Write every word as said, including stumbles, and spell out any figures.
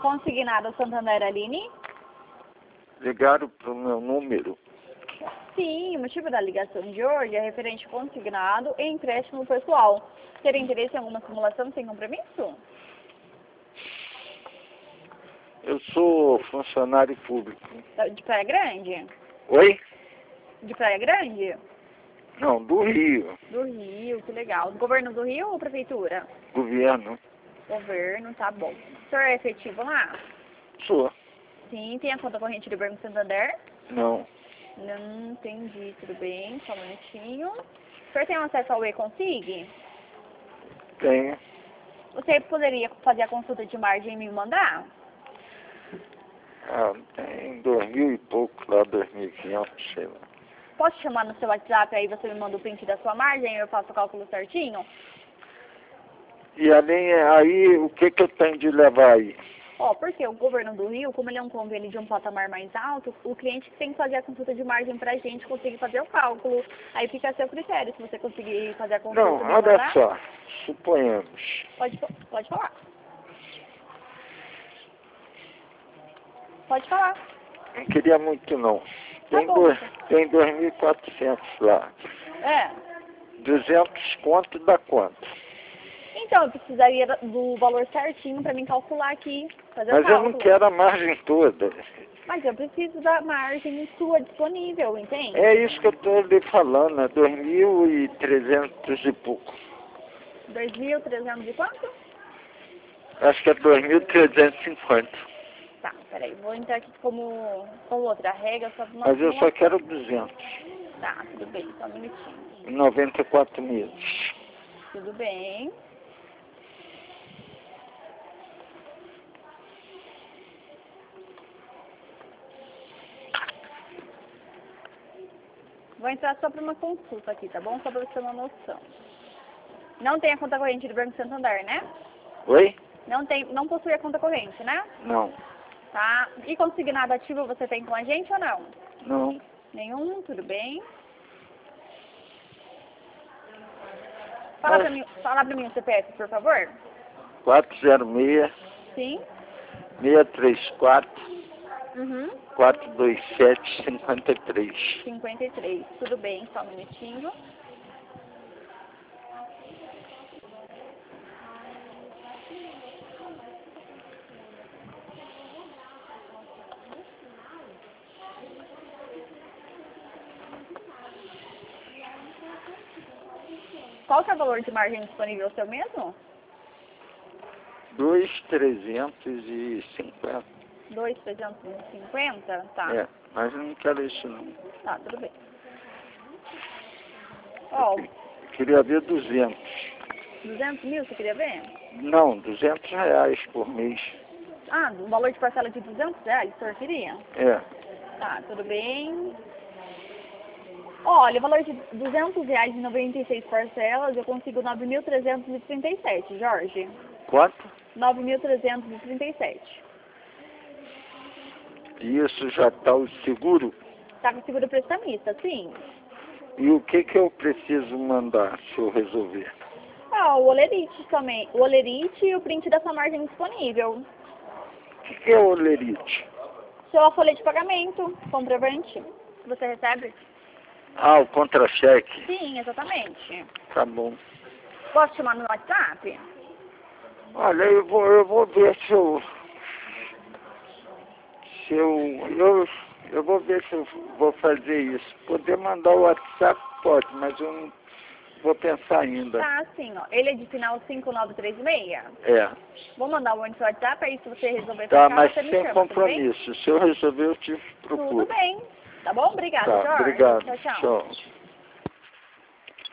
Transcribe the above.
Consignado Santander Aline? Ligaram para o meu número. Sim, o motivo da ligação de hoje é referente consignado e empréstimo pessoal. Teria interesse em alguma simulação sem compromisso? Eu sou funcionário público. De Praia Grande? Oi? De Praia Grande? Não, do Rio. Do Rio, que legal. Do governo do Rio ou prefeitura? Governo. Governo, tá bom. O senhor é efetivo lá? Sou. Sim, tem a conta corrente do Banco Santander? Não. Não entendi, tudo bem, só um minutinho. O senhor tem acesso ao e-consig? Tenho. Você poderia fazer a consulta de margem e me mandar? Ah, tem dois mil e pouco lá, dois mil e quinhentos, sei lá. Posso te chamar no seu WhatsApp, aí você me manda o print da sua margem e eu faço o cálculo certinho? E além, aí, o que que eu tenho de levar aí? Ó, porque o governo do Rio, como ele é um convênio de um patamar mais alto, o cliente tem que fazer a consulta de margem pra gente conseguir fazer o cálculo. Aí fica a seu critério, se você conseguir fazer a consulta. Não, me olha mandar, só, suponhamos. Pode, pode falar. Pode falar. Não queria muito não. Tem, Tá bom. dois, tem dois mil e quatrocentos lá. É. duzentos conto dá quanto? Então, eu precisaria do valor certinho pra mim calcular aqui, fazer Mas o eu cálculo. não quero a margem toda. Mas eu preciso da margem sua disponível, entende? É isso que eu estou lhe falando, é dois mil e trezentos e pouco. dois mil e trezentos e quanto? Acho que é dois mil trezentos e cinquenta. Tá, peraí, vou entrar aqui como, como outra regra, só pra uma Mas eu só simulação. quero duzentos. Tá, tudo bem, só um minutinho. Em noventa e quatro meses. Tudo bem. Vou entrar só para uma consulta aqui, tá bom? Só para você ter uma noção. Não tem a conta corrente do Banco Santander, né? Oi? Não tem, não possui a conta corrente, né? Não. Tá. E consignado ativo você tem com a gente ou não? Não. Nenhum, tudo bem. Fala Mas... pra mim, fala pra mim o C P F, por favor. quatro zero seis, Sim. seis três quatro, Uhum. quatro dois sete, cinco três. cinquenta e três, tudo bem, só um minutinho. Qual que é o valor de margem disponível seu mesmo? dois mil trezentos e cinquenta. dois mil trezentos e cinquenta? Tá. É, mas eu não quero isso não. Tá, tudo bem. Ó, Eu queria ver duzentos. duzentos mil você queria ver? Não, duzentos reais por mês. Ah, um valor de parcela de duzentos reais, o senhor queria? É. Tá, tudo bem. Olha, o valor de duzentos reais e noventa e seis parcelas, eu consigo nove mil trezentos e trinta e sete, Jorge. Quanto? nove mil trezentos e trinta e sete. E isso já está o seguro? Tá com seguro prestamista, sim. E o que que eu preciso mandar se eu resolver? Ah, o olerite também. O olerite e o print da sua margem disponível. O que que é olerite? Sua folha de pagamento, comprovante, que você recebe? Ah, o contra-cheque. Sim, exatamente. Tá bom. Posso te chamar no WhatsApp? Olha, eu vou, eu vou ver se eu... Se eu, eu... Eu vou ver se eu vou fazer isso. Poder mandar o WhatsApp pode, mas eu não vou pensar ainda. Tá, sim, ó. Ele é de final cinco nove três seis? É. Vou mandar o seu WhatsApp, aí se você resolver Tá, ficar, mas você me sem chama, tudo bem? compromisso. Se eu resolver, eu te procuro. Tudo bem. Tá bom? Obrigada, Tá, Jorge. obrigado. Tchau, tchau. Tchau.